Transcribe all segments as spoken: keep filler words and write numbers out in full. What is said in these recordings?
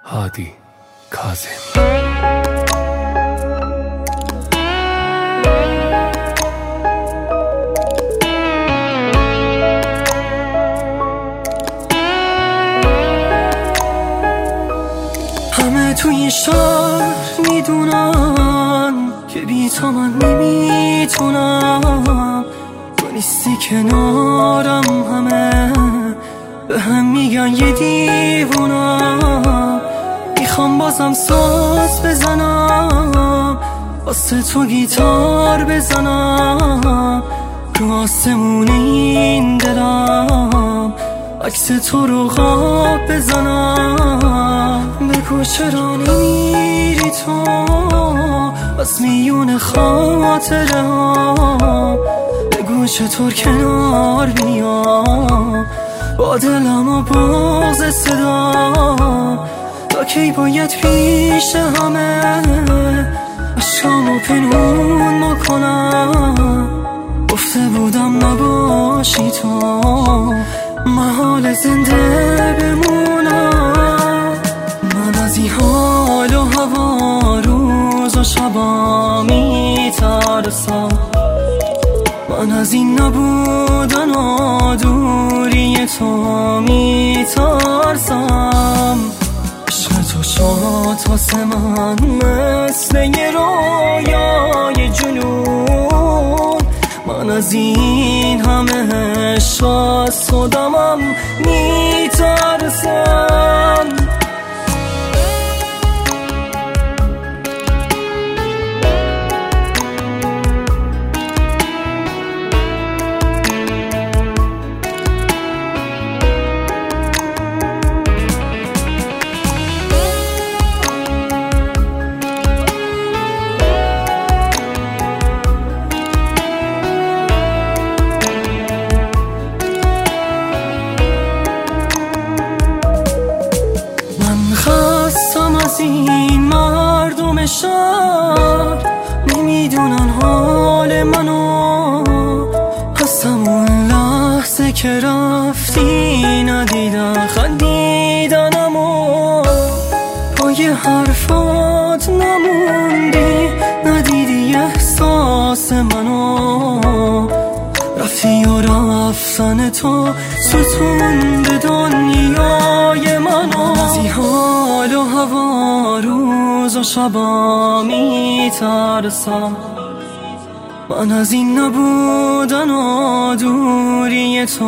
هادی کاظم. همه توی شهر میدونن که بی تو من نمیتونم، تو نیستی کنارم، همه به هم میگن یه دیوونم. میخوام بازم ساز بزنم، واسه تو گیتار بزنم، رو آسمون این دلم عکس تو رو خواب بزنم. بگو چرا نمیری تو از میون خاطره ها، بگو چطور کنار بیام با دلم و باز صدا. تا کی باید پیش همه عشقامو پنهون میکنم، گفته بودم نباشی تو محال زنده بمونم. من از این حال و هوا روز و شبا میترسم، من از این نبودن و دوری تو میترسم. عشق تو شد واسه من مثل یه رویای جنون، من از این همه عشق از خودمم میترسم. از این مردم شهر نمیدونن حال منو، از همون لحظه که رفتی ندیدن خندیدنمو، پای حرفات نموندی، ندیدی احساس منو، رفتی و رفتن تو ستون به دنیای منو. از این حال و هوا روز و شبا میترسم، من از این نبودن و دوری تو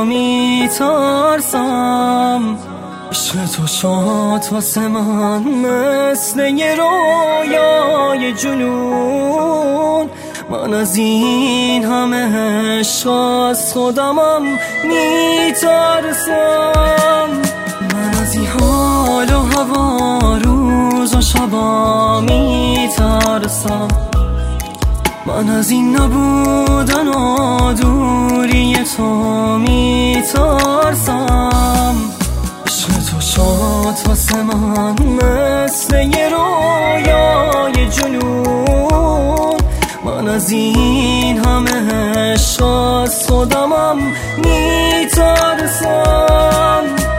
میترسم. عشق تو شد واسه من مثل یه رویای جنون، من از این همه عشق از خودمم میترسم. من از این حال و هوا روز و شبا میترسم، من از این نبودن و دوری تو میترسم. عشق تو شد واسه من مثل یه رویای جنون، من از این همه عشق از خودمم میترسم.